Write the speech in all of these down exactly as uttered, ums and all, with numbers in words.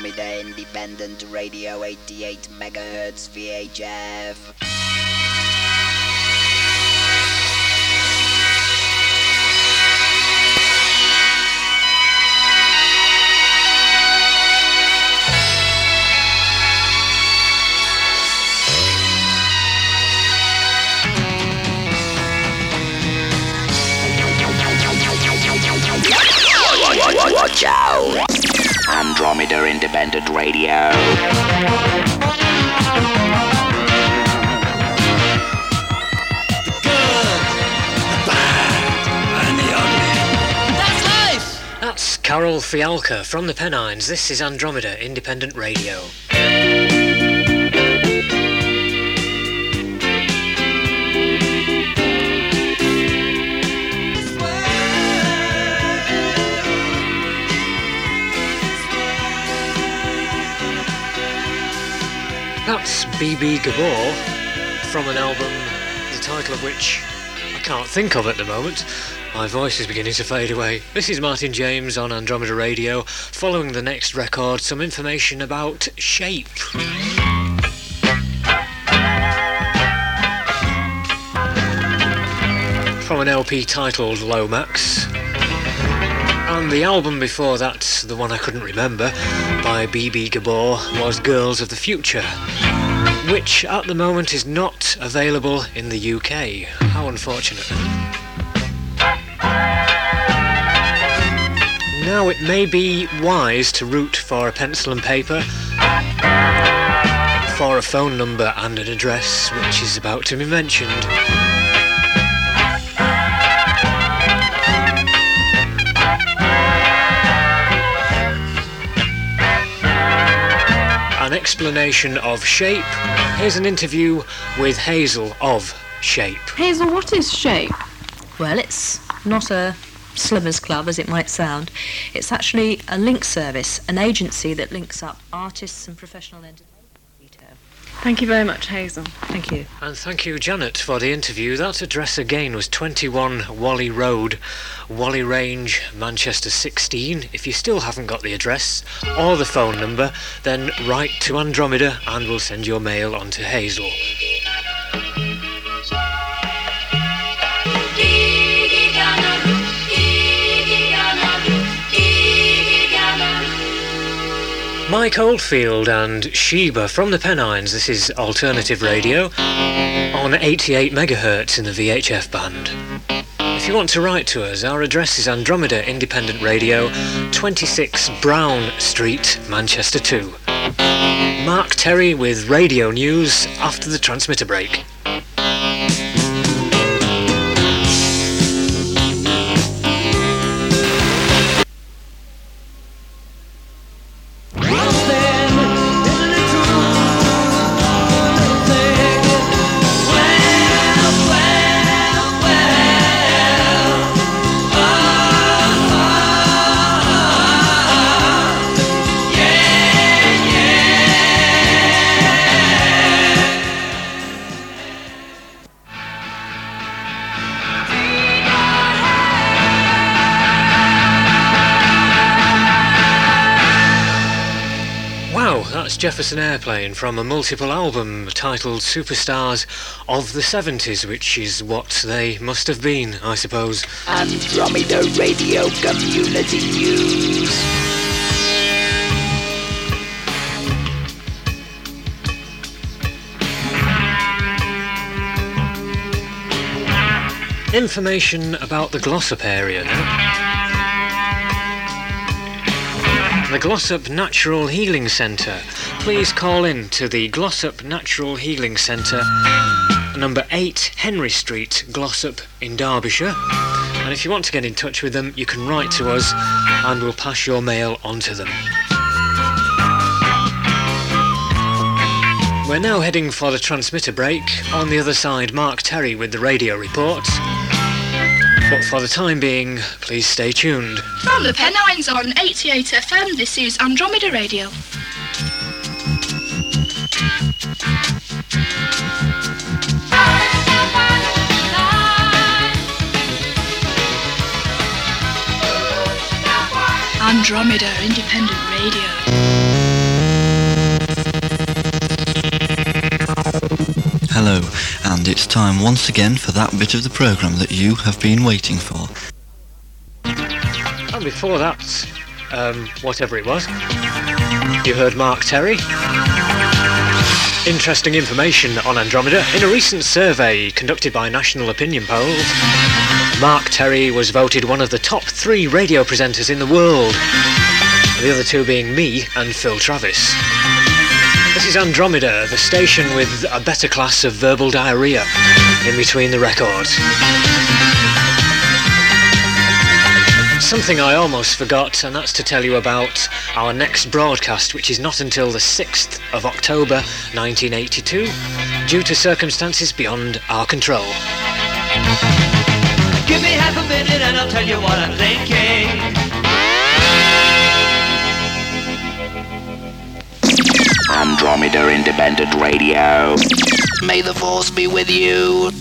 Andromeda Independent Radio eighty-eight megahertz V H F. Watch out! Andromeda Independent Radio. The good, the bad, and the ugly. That's life! That's Carol Fialka from the Pennines. This is Andromeda Independent Radio. That's B B Gabor from an album, the title of which I can't think of at the moment. My voice is beginning to fade away. This is Martin James on Andromeda Radio. Following the next record, some information about Shape. From an L P titled Lomax. And the album before that, the one I couldn't remember, by B B Gabor, was Girls of the Future, which at the moment is not available in the U K. How unfortunate. Now it may be wise to root for a pencil and paper, for a phone number and an address, which is about to be mentioned. An explanation of Shape. Here's an interview with Hazel of Shape. Hazel, what is Shape? Well, it's not a slimmers club as it might sound. It's actually a link service, an agency that links up artists and professional entertainers. Thank you very much, Hazel. Thank you. And thank you, Janet, for the interview. That address again was twenty-one Whalley Road, Whalley Range, Manchester sixteen. If you still haven't got the address or the phone number, then write to Andromeda and we'll send your mail on to Hazel. Mike Oldfield and Sheba from the Pennines. This is Alternative Radio on eighty-eight megahertz in the V H F band. If you want to write to us, our address is Andromeda Independent Radio, twenty-six Brown Street, Manchester two. Mark Terry with radio news after the transmitter break. Jefferson Airplane from a multiple album titled Superstars of the seventies, which is what they must have been, I suppose. Andromeda Radio Community News. Information about the Glossop area now. The Glossop Natural Healing Centre. Please call in to the Glossop Natural Healing Centre, number eight Henry Street, Glossop in Derbyshire. And if you want to get in touch with them, you can write to us and we'll pass your mail on to them. We're now heading for the transmitter break. On the other side, Mark Terry with the radio report. But for the time being, please stay tuned. From the Pennines on eighty-eight F M, this is Andromeda Radio. Andromeda Independent Radio. hello, and it's time once again for that bit of the programme that you have been waiting for. And before that, um, whatever it was, you heard Mark Terry. Interesting information on Andromeda. In a recent survey conducted by National Opinion Polls, Mark Terry was voted one of the top three radio presenters in the world, the other two being me and Phil Travis. This is Andromeda, the station with a better class of verbal diarrhea in between the records. Something I almost forgot, and that's to tell you about our next broadcast, which is not until the sixth of October nineteen eighty-two, due to circumstances beyond our control. Give me half a minute and I'll tell you what I'm thinking. Andromeda Independent Radio. May the force be with you.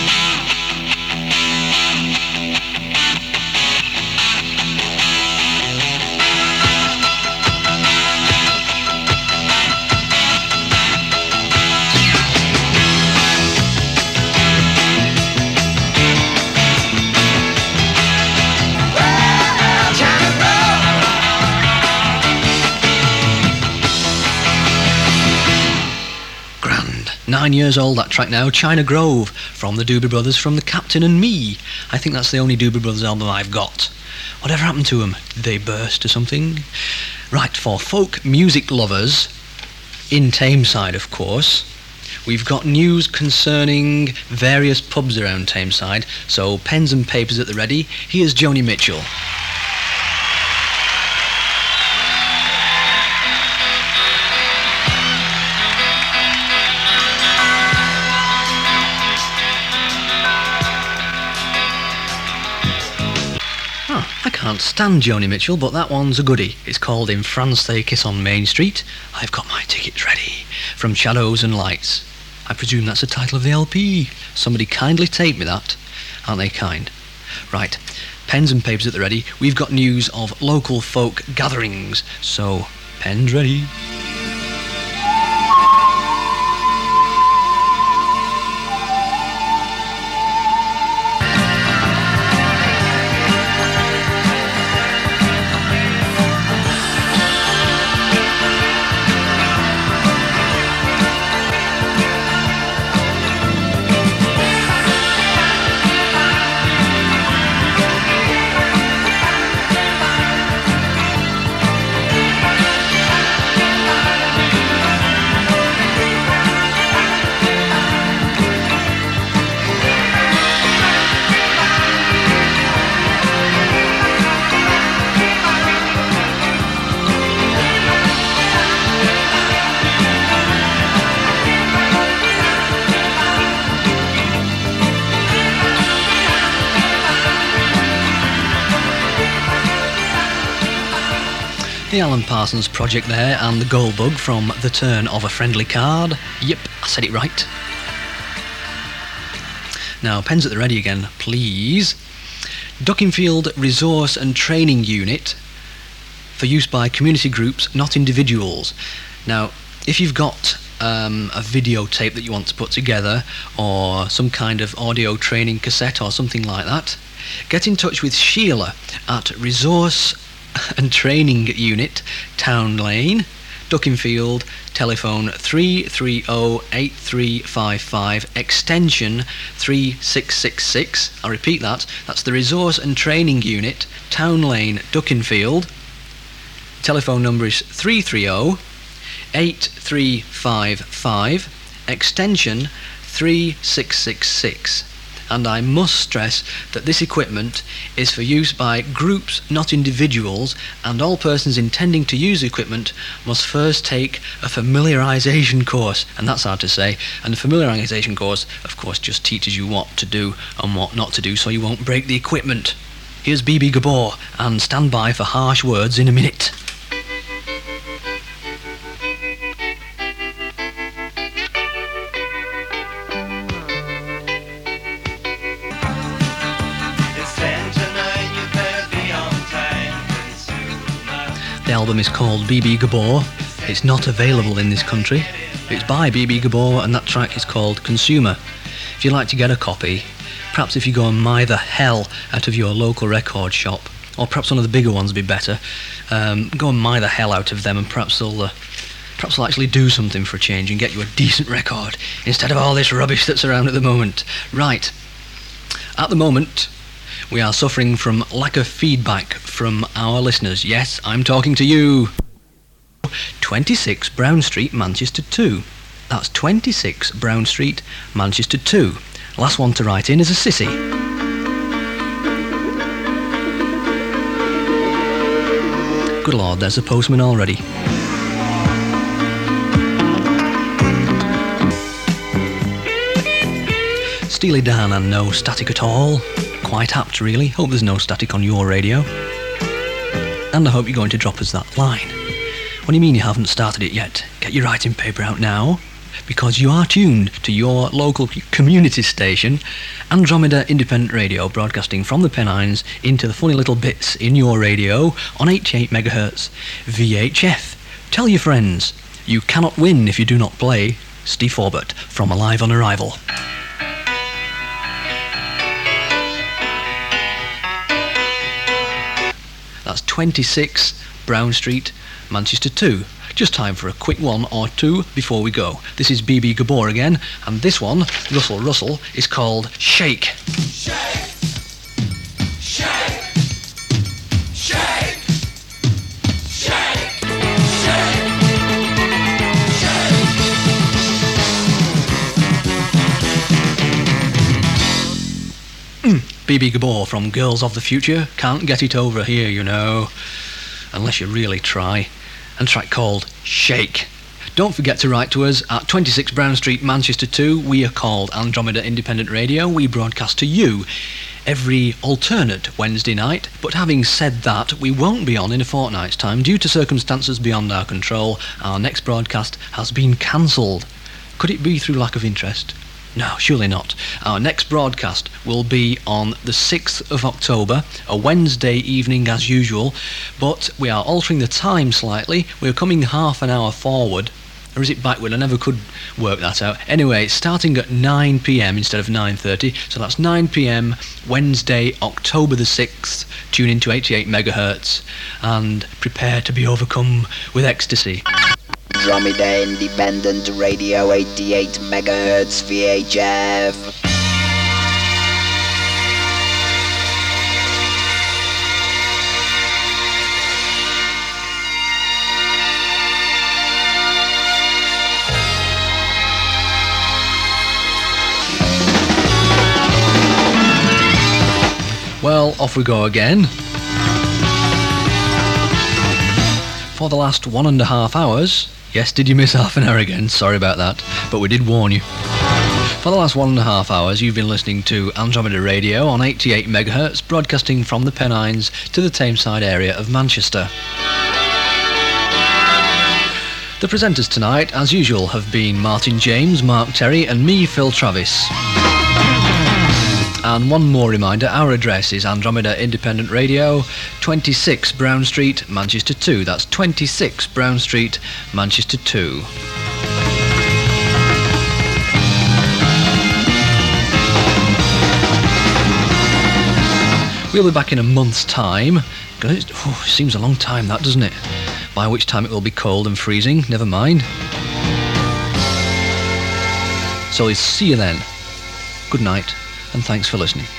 Nine years old, that track now, China Grove, from the Doobie Brothers, from The Captain and Me. I think that's the only Doobie Brothers album I've got. Whatever happened to them? Did they burst or something? Right, for folk music lovers, in Tameside, of course, we've got news concerning various pubs around Tameside, so pens and papers at the ready. Here's Joni Mitchell. I can't stand Joni Mitchell, but that one's a goodie. It's called In France They Kiss on Main Street. I've got my tickets ready. From Shadows and Lights. I presume that's the title of the L P. Somebody kindly tape me that. Aren't they kind? Right, pens and papers at the ready. We've got news of local folk gatherings. So, pens ready. The Alan Parsons Project there, and the Goldbug from The Turn of a Friendly Card. Yep, I said it right. Now, pens at the ready again, please. Duckingfield Resource and Training Unit for use by community groups, not individuals. Now, if you've got um, a videotape that you want to put together, or some kind of audio training cassette or something like that, get in touch with Sheila at Resource and Training Unit, Town Lane, Duckingfield, telephone three three zero eight three five five, extension three six six six. I'll repeat that, that's the Resource and Training Unit, Town Lane, Duckingfield. Telephone number is three three zero eight three five five, extension three six six six. And I must stress that this equipment is for use by groups, not individuals, and all persons intending to use the equipment must first take a familiarisation course, and that's hard to say, and the familiarisation course, of course, just teaches you what to do and what not to do so you won't break the equipment. Here's B B Gabor, and stand by for harsh words in a minute. The album is called B B Gabor, It's not available in this country. It's by B B Gabor, and that track is called Consumer. If you'd like to get a copy, perhaps if you go and buy the hell out of your local record shop, or perhaps one of the bigger ones would be better, um, go and buy the hell out of them, and perhaps they'll uh, perhaps they'll actually do something for a change and get you a decent record instead of all this rubbish that's around at the moment. Right. At the moment, we are suffering from lack of feedback from our listeners. Yes, I'm talking to you. twenty-six Brown Street, Manchester two. That's twenty-six Brown Street, Manchester two. Last one to write in is a sissy. Good Lord, there's a postman already. Steely Dan and no static at all. Quite apt, really. Hope there's no static on your radio. And I hope you're going to drop us that line. What do you mean you haven't started it yet? Get your writing paper out now, because you are tuned to your local community station, Andromeda Independent Radio, broadcasting from the Pennines into the funny little bits in your radio on eighty-eight megahertz V H F. Tell your friends, you cannot win if you do not play Steve Forbert from Alive on Arrival. That's twenty-six Brown Street, Manchester two. Just time for a quick one or two before we go. This is B B Gabor again, and this one, Russell Russell, is called Shake. Shake! Shake! Shake! Shake! Mm, B B Gabor from Girls of the Future. Can't get it over here, you know, unless you really try. And track called Shake. Don't forget to write to us at twenty-six Brown Street, Manchester two. We are called Andromeda Independent Radio. We broadcast to you every alternate Wednesday night. But having said that, we won't be on in a fortnight's time due to circumstances beyond our control. Our next broadcast has been cancelled. Could it be through lack of interest? No, surely not. Our next broadcast will be on the sixth of October, a Wednesday evening as usual, but we are altering the time slightly. We're coming half an hour forward, or is it backward? I never could work that out. Anyway, it's starting at nine p.m. instead of nine thirty, so that's nine p.m. Wednesday, October the sixth. Tune into eighty-eight megahertz and prepare to be overcome with ecstasy. Andromeda Independent Radio, eighty-eight megahertz V H F. Well, off we go again. For the last one and a half hours. Yes, did you miss half an hour again? Sorry about that, but we did warn you. For the last one and a half hours, you've been listening to Andromeda Radio on eighty-eight megahertz, broadcasting from the Pennines to the Tameside area of Manchester. The presenters tonight, as usual, have been Martin James, Mark Terry, and me, Phil Travis. And one more reminder, our address is Andromeda Independent Radio, twenty-six Brown Street, Manchester two. That's twenty-six Brown Street, Manchester two. We'll be back in a month's time. Oh, seems a long time that, doesn't it? By which time it will be cold and freezing, never mind. So I'll see you then. Good night. And thanks for listening.